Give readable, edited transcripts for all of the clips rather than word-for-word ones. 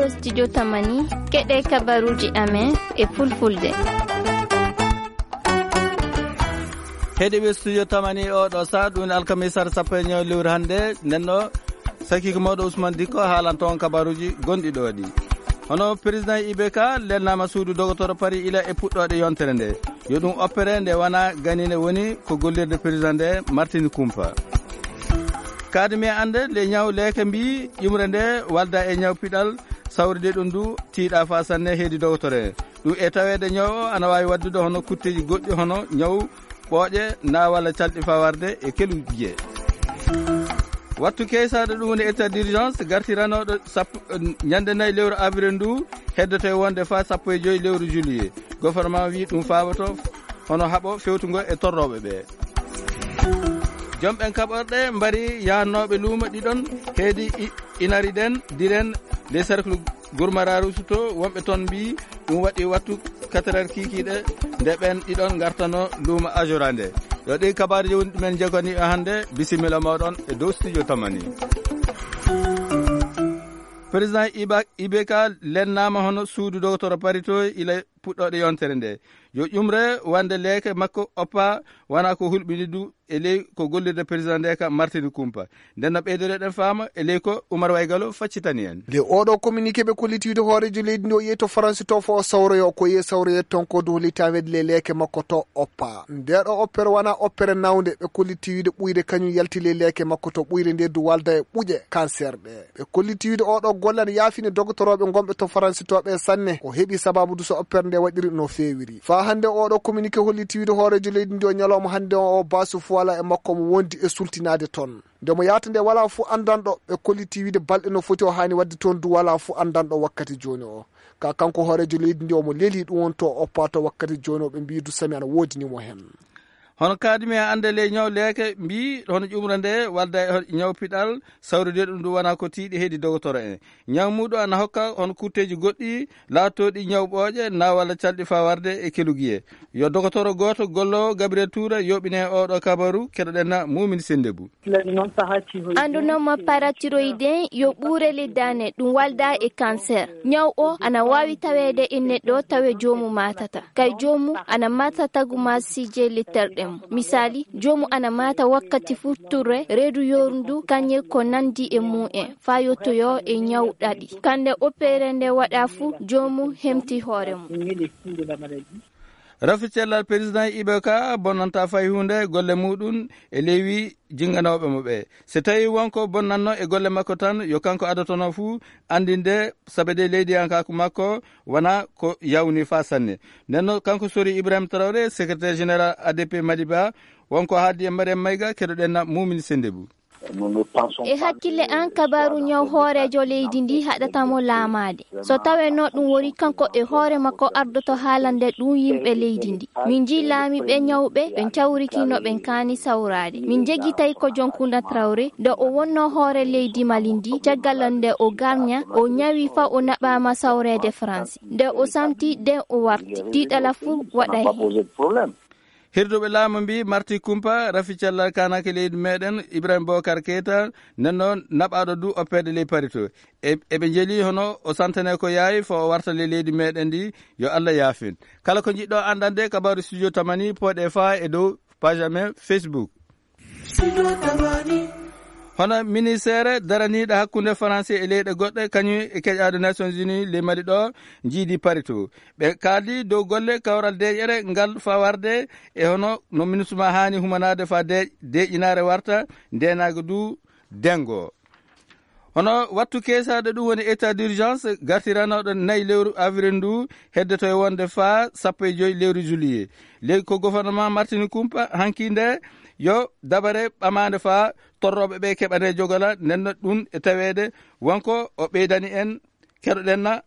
ɗo studio tamani keɗe kabaruji amen e fulfulde. heɗiɓe studio tamani oɗo saa ɗum alkamisar sappo e ñaw lewru hannde nenno sakiko mawɗo Ousmane Dicko haalan toon kabaruji gonɗi ɗo ɗi. hono président IBK lelnama suudu dogotoro Paris ila e puɗɗode yontere nde yo ɗum opéré nde wona ganine woni ko gollirde président nde Martini Kumpa. kadmi ande le ñaw leeke mbi ƴumre nde walda e ñaw piɗal sawride ɗum du tiiɗa fa sanne heedi dogotore ɗum e tawede ñaw o ana wawi waddude hono kutteji goɗɗi hono ñaw ɓooƴe na walla calɗi fawarde e kelu biye. wattu keysade ɗum woni état d'urgence gartiranoɗo ñande 4 lewru avril ndu heddoto wonde fa 15 lewru juillet gouvernement wi ɗum fawato hono haaɓo fewtugo e torroɓe ɓe. jomɓen kaɓorɗe mbari yannoɓe luumo ɗiɗon heedi inari ɗen diren des cercles gourmara rusuto wonɓe toon mbi ɗum waɗi wattu 4 heures kikiɗe nde ɓen ɗiɗon gartano luumo ajora nde. yo ɗi kabaruji woni ɗumen jegani hannde bisimilla mawɗon e dow studio tamani. président IBK lennama hono suudu dogotoro Paris to ila puɗɗoɗe yontere nde yo ƴumre wande leeke makko oppa wona ko hulɓini du e ley ko gollirde président nde ka Martini Kumpa ndenno ɓeydoreɗen faama e ley ko Oumar Waygalo faccitani en. nde oɗo communiqué ɓe kollitiwde hoorejo leydi ndi o yeyi to France to fo o sawroyo ko yeyi sawroyet toon ko dow litamede le leeke makko to oppa ndeɗo opére wona opére nawde ɓe kollitiwde ɓuyde kañum yalti le leeke makko to ɓuyde nde du walda e ɓuuƴe cancer ɗe ɓe kollitiwde oɗo gollan yaafine dogotoroɓe gonɓe to France to ɓe sanne o heeɓi sababu du so opére nde waɗiri no fewiri fa hande oɗo communiqué hollitiwde hoorejo leydi ndi o ñalawma hande o basu fu wala e makko mo wondi e sultinade toon ndemo yata nde wala fu andanɗo ɓe kollitiwide balɗe no foti o hani wadde toon du wala fu andanɗo wakkati joni o ka kanko hoorejo leydi ndi omo leeli ɗum won to oppa to wakkati joni o ɓe mbi du sami ana wodinimo hen. hono kadimi e ande le ñaw leeke mbi hono ƴumre nde walda e ñaw piɗal sawride ɗum du wona ko tiiɗi heedi dogotoro en ñaw muɗum ana hokka hono kutteji goɗɗi laatoɗi ñaw ɓooƴe na walla calɗi fawarde e keluguiye yo dogotoro goto gollowo Gabriel Toura yoɓine oɗo kabaru keɗoɗenna Mumine Sendebou. andunoma paratiroïdien yo ɓuurele dane ɗum walda e cancer ñaw o ana wawi tawede e neɗɗo tawe jomum matata kay jomum ana mata taguma sije letterɗe misali jomum ana mata wakkati futturre reedu yorndu kanye ko nandi e mu'en fa yottoyo e ñaw ɗaɗi kande opéré nde waɗa fu jomum hemti hoore mum. rafi cellal président IBK bonnanta fay hunde golle muɗum e lewi jinganoɓe mo ɓe so tawi wonko bonnanno e golle makko tan yo kanko adatono fuu andinde saabede leydiyankako makko wona ko yawni fa sanne nenno kanko sori Ibrahima Traoré secrétaire général ADP Madiba wonko haaldi e Mariame Mayga keɗoɗenna Mumine Sendebou. e hakkille an kabaru ñaw hoorejo leydi ndi haɗatamo laamade so taweno ɗum woni kanko e hoore makko ardoto haalande ɗum yimɓe leydi ndi min ji laamiɓe ñawɓe ɓen cawrikino ɓen kaani sawrade min jeggitay ko Jonkunda Traoré nde o wonno hoore leydi Mali ndi caggal nde o garña o ñawi fa o naɓama sawrede France nde o samti nde o warti tiiɗala fu waɗay hirduɓe laamu mbi Marti Kumpa rafi cellal kanake leydi meɗen Ibrahima Bocar Keita nenno naɓaɗo du oppede ley Paris to eɓe jeeli hono o santane ko yaawi fo o warta le leydi meɗen ndi yo Allah yaafin kala ko jiɗɗo andande kabaru studio tamani poɗe fa e dow page amen Facebook. hono ministére daraniɗo hakkude français e leyɗe goɗɗe kañum e keƴade Nations Unies le Mali ɗo jiidi Paris to ɓe kaldi dow golle kawral deƴere ngal fawarde e hono no ministre ma hani humanade fa deƴinare warta ndenago du dengo hono wattu kesade ɗum woni état d'urgence gartiranoɗo 4 lewru avril ndu heddoto e wonde fa 15 lewru juillet leydi ko gouvernement Martini Kumpa hankinde yo dabare ɓamade fa torroɓe ɓe keɓane jogola nenno ɗum e tawede wonko o ɓeydani en keɗoɗenna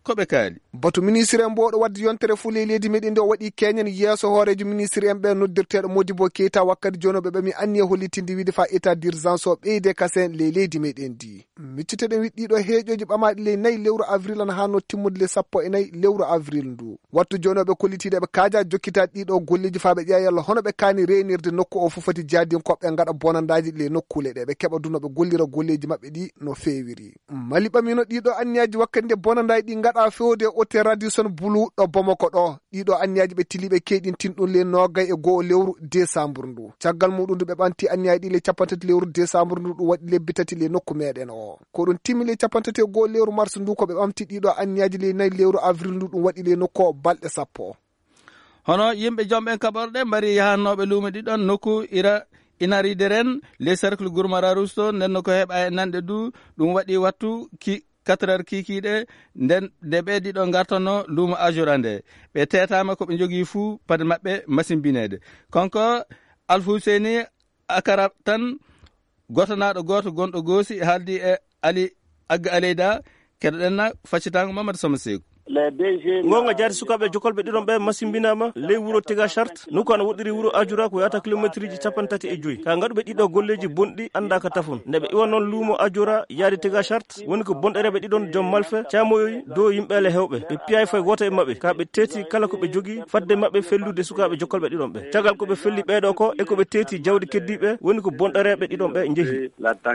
koɓe kaali. batu ministre en boɗo wadde yontere fule leydi meɗen nde o waɗi keñen yeeso hoorejo ministre en ɓe noddirteɗo Modibo Keita wakkati joni ɓe mi anni e hollitinde wiide fa état d'urgence o ɓeyde kasen leydi meɗen ndi. micciteɗen wiɗɗiɗo heeƴoji ɓamaɗi ley 4 lewru avril an hanno timmude le 14 lewru avril ndu. wattu joni ɓe kollitiɗe ɓe kaaja jokkitaɗe ɗiɗo golleji fa ɓe ƴeeya hono ɓe kaani renirde nokku o fof foti jaadinkoɓe gaɗa bonandaji le nokkule ɗe ɓe keɓa duno ɓe gollira golleji mabɓe ɗi no fewiri. mali ɓamino ɗiɗo anniyaji wakkati nde bonandaji ɗi gaɗa fewde hôtel Radisson Blu ɗo Bamako ɗo. ɗiɗo anniyaji ɓe tiliɓe keɗintin ɗum le 21 lewru décembre ndu. caggal muɗum ndu ɓe ɓanti anniyaji ɗi le 30 lewru décembre ndu ɗum waɗi lebbi tati le nokku meɗen o. ko ɗum timmi le 31 lewru mars ndu ko ɓe ɓamti ɗiɗo anniyaji le 4 lewru avril ndu ɗum waɗi le nokku o balɗe 10. hono yimɓe jomɓen kaɓorɗe mbari yahannoɓe luumo ɗiɗon nokku inaride ren les cercle gourmara rusto nden no ko heɓa e nanɗe du ɗum waɗi wattu 4 heures kikiɗe nden nde ɓe ɗiɗo gartanno luumo ajura nde ɓe tetama koɓe jogui fuu pade mabɓe masimbinede konko Alfousseni Akara tan gotonaɗo goto gonɗo goosi haaldi e Ali Agga Aleyda keɗoɗenna faccitango Mamadou Sama Sekou. gonga jaati sukaɓe jokolɓe ɗiɗon ɓe masimbinama ley wuro Tega Charte nokku ana woɗɗiri wuro Ajura ko yata kilométre ji 35 ka gaɗuɓe ɗiɗo golleji bonɗi anda ka tafon nde ɓe iwa noon luumo Ajura yaade Tega Charte woni ko bonɗereɓe ɗiɗon joom malfe camoyoyi dow yimɓele hewɓe ɓe piyay foye goto e mabɓe ka ɓe teeti kala koɓe jogui fadde mabɓe fellude sukaɓe jokolɓe ɗiɗon ɓe caggal koɓe felli ɓeɗo ko e koɓe teeti jawdi keddiɓe woni ko bonɗereɓe ɗiɗon ɓe jeehi.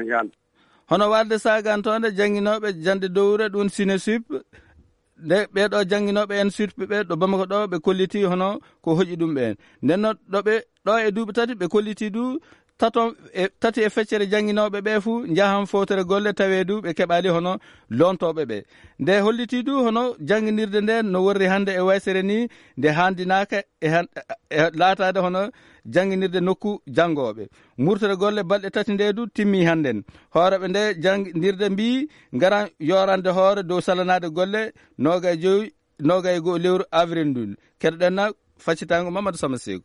hono walde sagantonde jangguinoɓe jande dowre ɗum Sinesup nde ɓeɗo jangguinoɓe en surtout ɓe ɗo Bamako ɗo ɓe kolliti hono ko hoƴi ɗum ɓen ndenno ɗo e duuɓi tati ɓe kolliti du tati e feccere jangguinoɓe ɓe fuu jahan fowtere golle tawe du ɓe keɓali hono lontoɓe ɓe nde holliti du hono jangguinirde nde no worri hande e waysere ni nde handinaka e laatade hono jangguinirde nokku jangoɓe murtere golle balɗe tati nde du timmi hannden hooreɓe nde jangguirde mbi garan yorande hoore dow salanade golle 25 lewru avril ndun keɗoɗenna faccitango Mamadou Sama Sekou.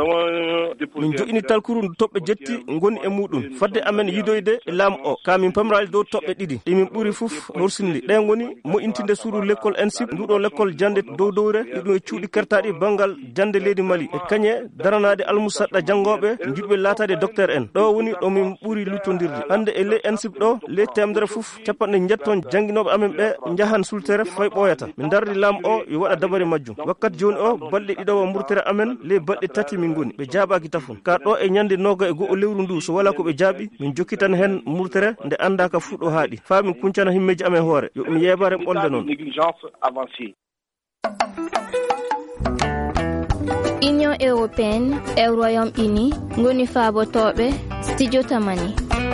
min joƴini talkuru ndu toɓɓe jetti goni e muɗum fadde amen yidoyde e laamu o ka min pamrali dow toɓɓe ɗiɗi ɗi min ɓuuri fof horsinde ɗen goni moƴintinde suudu l'école ENSIP nduɗo l'école jande dow dowre ɗiɗum e cuuɗi kertaɗi banggal jande leydi Mali e kañe daranade almusaɗɗa jangoɓe jiɗɓe laatade docteur en ɗo woni ɗo min ɓuuri luttodirde hande e ley ENSIP ɗo ley temedere fof capanɗe jetton jangguinoɓe amen ɓe jahan sultere fay ɓoyata min dardi laamu o yo waɗa dabare majjum wakkati joni o balɗe ɗiɗo murtere amen ley balɗe tati min goni ɓe jaabaki tafon ka ɗo e ñande 21 lewru ndu so wala ko ɓe jaaɓi min jokkitan hen murtere nde anda ka fuɗɗo haaɗi fa min kuncana himmeji amen hoore yo ɗum yebare ɓolde noon. Union européenne e Royaume-Uni ngoni faabotoɓe studio tamani.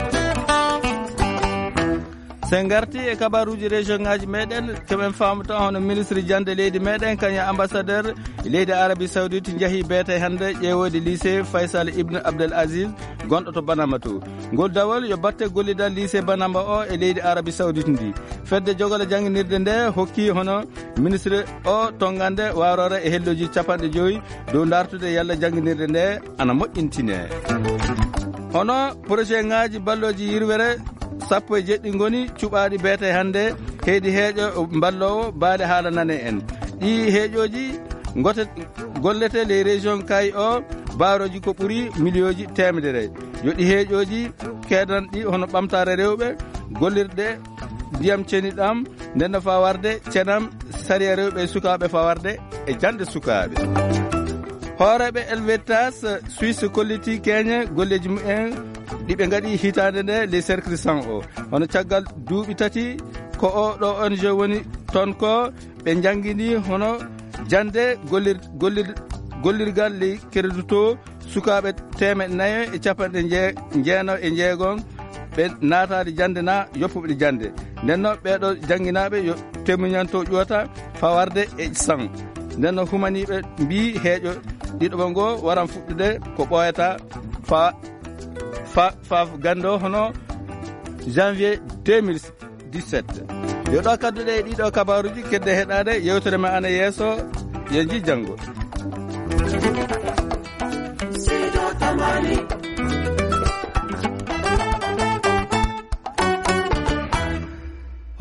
sen garti e kabaruji région ngaji meɗen keɓen famata hono ministre jande leydi meɗen kañum ambassadeur leydi Arabie Saoudite jaahi beete hande ƴeewode lycée Faysal Ibn Abdel Aziz gonɗo to Banama to ngol dawol yo batte gollidal lycée Banama o e leydi Arabie Saoudite ndi fedde jogole jangguinirde nde hokki hono ministre o tongande warore e helloji 50 dow dartude yalla jangguinirde nde ana moƴƴintine hono projet ngaji balloji yirwere 17 goni cuɓaɗi beete hande heedi heeƴo ballowo baale haala nane en ɗi heeƴoji gollete les région kay o baroji ko ɓuuri million ji temedere yoɗi heeƴoji keedanɗi hono ɓamtare rewɓe gollirɗe ndiyam ceniɗam ndenno fawarde cenam sariya rewɓe e sukaɓe fawarde e jande sukaɓe hooreɓe Helvetas Suisse kolliti keñe golleji mumen ɗiɓe gaɗi hitande nde les cercle 100 o hono caggal duuɓi tati ko o ɗo ONG woni toon ko ɓe jangguini hono jande gollirgal ley crédito sukaɓe 496 ɓe naatade jande na yoppuɓe jande ndenno ɓeɗo jangguinaɓe yo témoignanto ƴuwata fawarde e 100 ndenno humaniɓe mbi heeƴo ɗiɗoɓe ngo waran fuɗɗude ko ɓoyata fa gando hono janvier 2017 yo ɗo kadduɗe e ɗiɗo kabaruji kedde heɗade yewtere ma ana yeeso yenji janggo.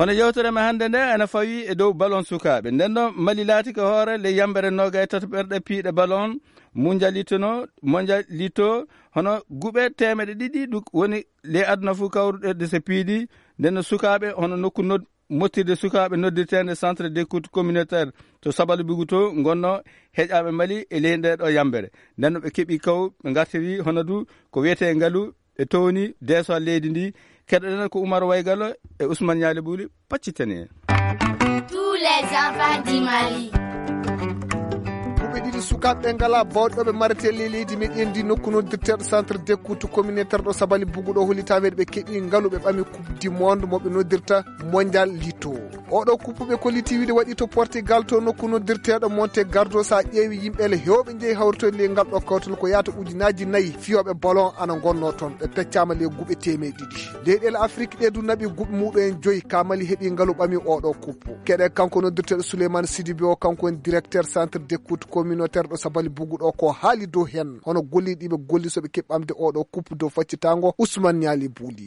hono yewtere ma hande nde ene fawi e dow ballon sukaɓe nden noon Mali laati ko hoore le yambere 23 piiɗe ballon mondialito hono guɓe 200 ɗum woni le aduna fuu kawruɗe so piidi nden no sukaɓe hono nokku mottirde sukaɓe noddirtede centre d'écoute communautaire to Sabaly Bougou to gonno heƴaɓe Mali e ley nde ɗo yambere nden no ɓe keeɓi kaw ɓe gartiri hono du ko wiyete ngaalu ɓe towni deeso leydi ndi keɗoɗen ko Oumar Waygalo e Ousmane Niali Bouli pacciten en. Tous les enfants du Mali. ɓe ɗiɗi sukaɓe ngala bawɗoɓe maretelle leydi meɗen ndi nokku noddirteɗo centre d'écoute communautaire ɗo Sabaly Bougou ɗo holitaweɗe ɓe keeɓi ngaalu ɓe ɓami coupe du monde moɓe noddirta mondial lito oɗo kuppuɓe kolliti wiide waɗi to Portugal to nokku noddirteɗo Monte Gardo sa ƴeewi yimɓele hewɓe jeeyi hawritoyde le ngal ɗo kawtal ko yata ujunaji 4 fiyoɓe ballon ana gonno toon ɓe peccama le guɓe 200 leyɗele Afrique ɗe du naɓi guɓe muɗum 5 ka Mali heeɓi ngaalu ɓami oɗo kuppu keɗe kanko noddirteɗo Souleymane Sidibé o kanko woni directeur centre d'écoute communautaire ɗo Sabaly Bougou ɗo ko haali dow hen hono golliɗiɓe golli soɓe keɓɓamde oɗo coupe dow faccitango Ousmane Niali Bouli.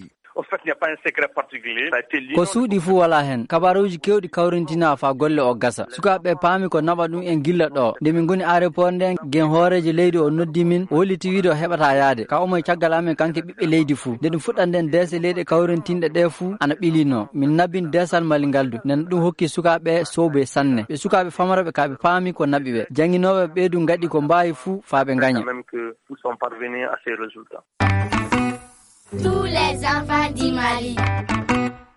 ko suuɗi fuu wala hen kabaruji kewɗi kawrintina fa golle o gasa sukaɓe paami ko naɓa ɗum en gilla ɗo nde min goni aéroport nden gen hoorejo leydi o noddi min o holliti wiide o heɓata yaade ka omoye caggal amen kanke ɓiɓɓe leydi fuu nde ɗum fuɗɗat nden deese leyɗe kawrintinɗe ɗe fuu ana ɓilino min nabbin desal Mali ngaldu nden ɗum hokki sukaɓe sowbe sanne ɓe sukaɓe famaraɓe kaɓe paami ko naɓi ɓe jangguinoɓe ɓeydu gaɗi ko mbawi fuu fa ɓe gaña. Tous les enfants du Mali.